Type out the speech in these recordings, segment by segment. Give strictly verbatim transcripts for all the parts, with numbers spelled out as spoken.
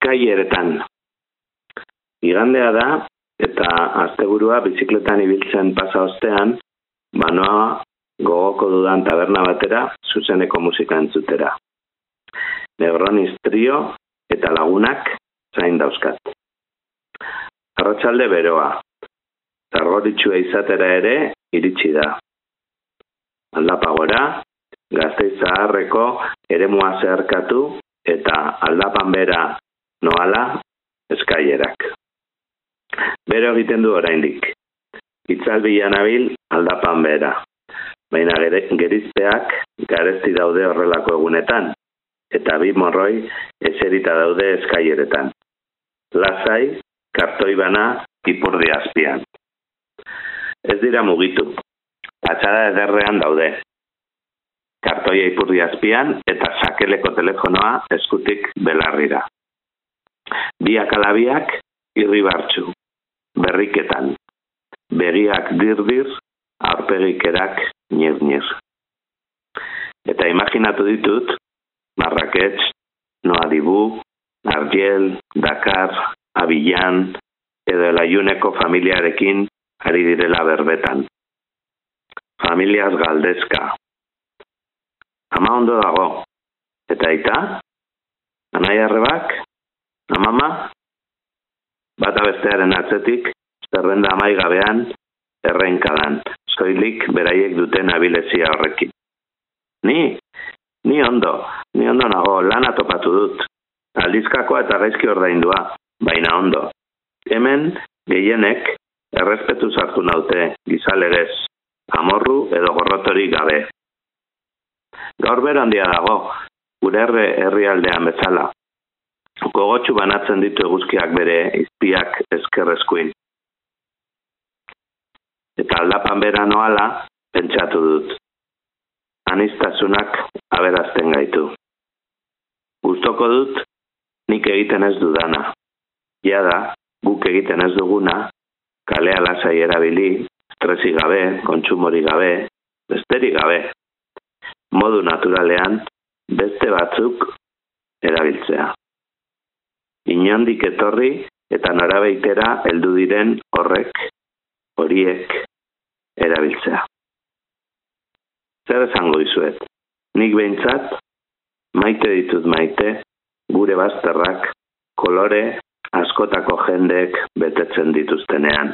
eskaileretan. Igandea da, eta asteburua bizikletan ibiltzen pasa ostean, banoa gogoko dudan taberna batera zuzeneko musika entzutera. Negronis trio eta lagunak zain dauzkat. Arratsalde beroa, zargoritsua izatera ere iritsi da. Aldapa gora, Gasteiz zaharreko eremua zeharkatu eta aldapan bera noala eskailerak. Bero egiten du oraindik. Itzalbilan nabil aldapan bera. Baina gerizpeak garesti daude horrelako egunetan, eta bi morroi eserita daude eskaileretan. Lasai, kartoi bana, ipurdi azpian. Ez dira mugitu. Patxada ederrean daude. Kartoia ipurdi azpian eta sakeleko telefonoa eskutik belarrira. Biak alabiak irribartzu, berriketan. Begiak dirdir, aurpegikerak nir-nir. Eta imaginatu ditut, Marrakech, Noadibu, Argel, Dakar, Abidjan, edo Elayuneko familiarekin ari direla berbetan. Familiaz galdezka. Ama ondo dago. Eta aita? Anai arrebak? Amama? Bata bestearen atzetik, zerrenda amaigabean, errenkadan, soilik beraiek duten abilezia horrekin. Ni? Ni ondo, ni ondo nago, lana topatu dut. Aldizkakoa eta gaizki ordaindua, baina ondo. Hemen, gehienek, errespetu sartu naute, gizalegez, amorru edo gorrotori gabe. Gaur bero handia dago, gure herre herrialdean bezala. Gogotsu banatzen ditu eguzkiak bere izpiak ezkerrezkuin. Eta aldapan bera noala, pentsatu dut. Anistasunak aberazten gaitu. Gustoko dut, nik egiten ez dudana. Jada, guk egiten ez duguna, kalea lasai erabili, estresi gabe, kontsumori gabe, besterik gabe. Modu naturalean, beste batzuk erabiltzea. Inondik etorri eta norabeitera heldu diren horrek, horiek erabiltzea. Zer esango dizuet? Nik behintzat, maite ditut maite, gure bazterrak, kolore askotako jendek betetzen dituztenean.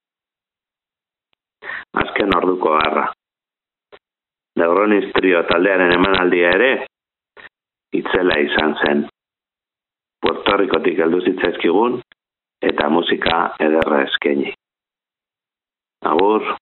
Azken orduko harra. Negronis trio taldearen emanaldia ere, itzela izan zen. Puerto Ricotik heldu zitzaizkigun eta musika ederra eskaini. Agur.